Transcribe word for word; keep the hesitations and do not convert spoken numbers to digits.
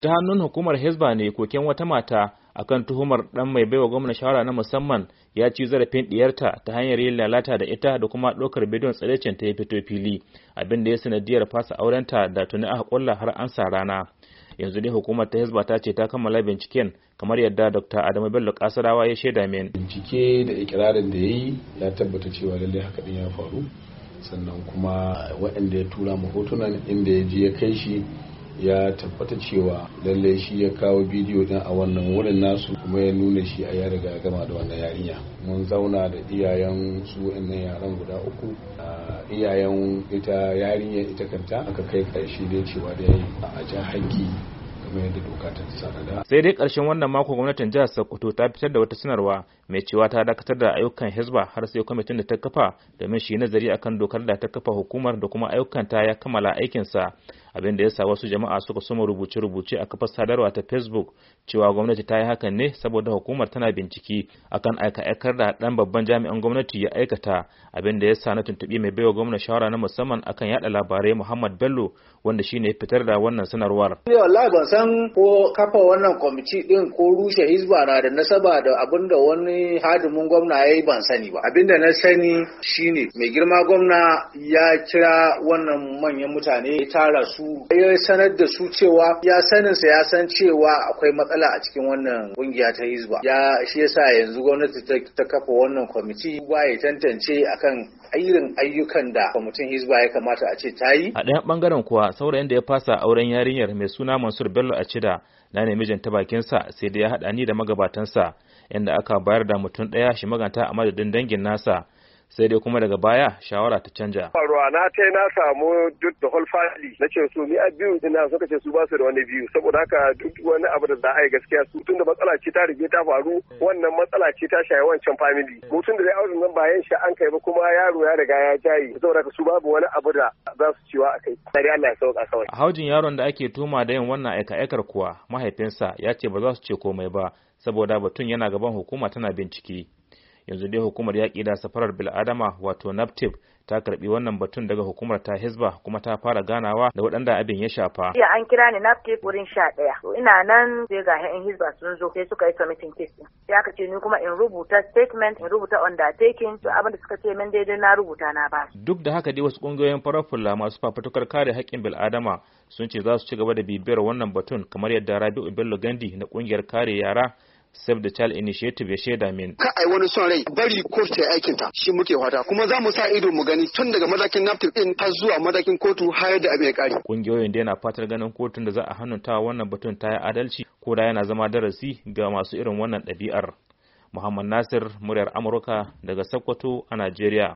Ta hannun hukumar Hisba ne koken wata mata akan tuhumar dan mai baiwa gwamnati shawara na musamman ya ci zarafin diyarta ta hanyar yin lalata da ita da kuma ɗaukar bidiyon tsiraicin ta ya fito fili, abin da ya sanadiyar fasa aurenta da tuni aka kulla har an sa rana. Yanzu dai hukumar ta Hisba ta ce ta kammala binciken kamar yadda Dokta Adamu Bello Kasarawa ya shaida min. Bincike da ikirarin da yayi ya tabbata cewa lallai haka din ya faru, sannan kuma waɗanda ya tura mu hotunan inda ya je ya kai shi ya tabbata cewa lallai shi ya kawo bidiyo din a wannan wurin nasu, kuma ya nuna shi a ya riga gama da wannan yarinya. Mun zauna da iyayen su wannan yaran guda uku, iyayen ita yarinya ita kanta aka kai ƙarshe dai cewa da yayi a ja hanki kamar yadda doka ta sanada. Sai dai ƙarshen wannan mako gwamnatin jihar Sokoto ta fitar da wata sanarwa mai cewa ta dakatar da ayyukan Hisba har sai kwamitin da ta kafa domin shi nazari akan dokar da ta kafa hukumar da kuma ayyukan ta ya kammala aikinsa, abin da ya sa wasu jama'a suka soma rubuce-rubuce a kafar sadarwa ta Facebook cewa gwamnati ta yi hakan ne saboda hukumar tana bincike akan aika-aikar da dan babban jami'an gwamnati ya aikata, abin da ya sa na tuntuɓi mai baiwa gwamnati shawara na musamman akan yada labarai Muhammad Bello wanda shine ya fitar da wannan sanarwar. Wallahi ban san ko kafa wannan kwamiti din ko rushe Hisba na da nasaba da abin da wani hadimin gwamna ya yi, ban sani ba. Abin da na sani shine mai girma gwamna ya kira wannan manyan mutane ya tara su ya sanar da su cewa ya sanin sa ya san cewa akwai matsala a cikin wannan kungiya ta Hisba. Ya shi yasa yanzu gwamnati ta kafa wannan kwamiti ba ya tantance akan irin ayyukan da kwamitin Hisba ya kamata a ce ta yi. A ɗayan bangaren kuwa saurayin da ya fasa auren yarinyar mai suna Mansur Bello a Cida na nemi jin ta bakinsa sai da ya haɗa ni da magabatansa, inda aka bayar da mutum ɗaya shi maganta a madadin dangin nasa, sai dai kuma daga baya shawara ta canja. Faruwa na ta na samu duk da whole family na ce su ni a biyu ina suka ce su ba su da wani biyu, saboda haka duk wani abu da za a yi gaskiya su tun da matsala ce ta rige ta faru, wannan matsala ce ta shaye wancan family. Mutum da zai auren nan bayan shi an kai ba kuma yaro ya riga ya jayi, saboda su babu wani abu da za su ciwa a kai. Sai Allah ya sauka kawai. A haujin yaron da ake tuma da yin wannan aika-aikar kuwa mahaifinsa ya ce ba za su ce komai ba saboda batun yana gaban hukuma tana bincike. Yanzu dai hukumar yaƙi da safarar bil'adama wato NAPTIP ta karbi wannan batun daga hukumar ta Hisba kuma ta fara ganawa da waɗanda abin ya shafa. Jiya an kira ni NAPTIP wurin sha ɗaya. To ina nan sai ga ƴan Hisba sun zo sai suka yi submitting case din. Sai aka ce ni kuma in rubuta statement, in rubuta undertaking, to abin da suka ce min daidai na rubuta na ba. Duk da haka dai wasu ƙungiyoyin farar fulla masu fafutukar kare haƙƙin bil'adama sun ce za su ci gaba da bibiyar wannan batun kamar yadda Rabi'u Bello Gandi na ƙungiyar kare yara Save the Child Initiative ya shaida min. Ka ai wani son rai bari kotu ta aikin ta shi muke fata, kuma za mu sa ido mu gani tun daga matakin NAPTIP din ta zuwa matakin kotu har da abin ya kare. Kungiyoyin da yana fatar ganin kotun da za a hannunta wannan batun ta yi adalci ko da yana zama darasi ga masu irin wannan ɗabi'ar. Muhammad Nasir, muryar Amurka daga Sokoto a Najeriya.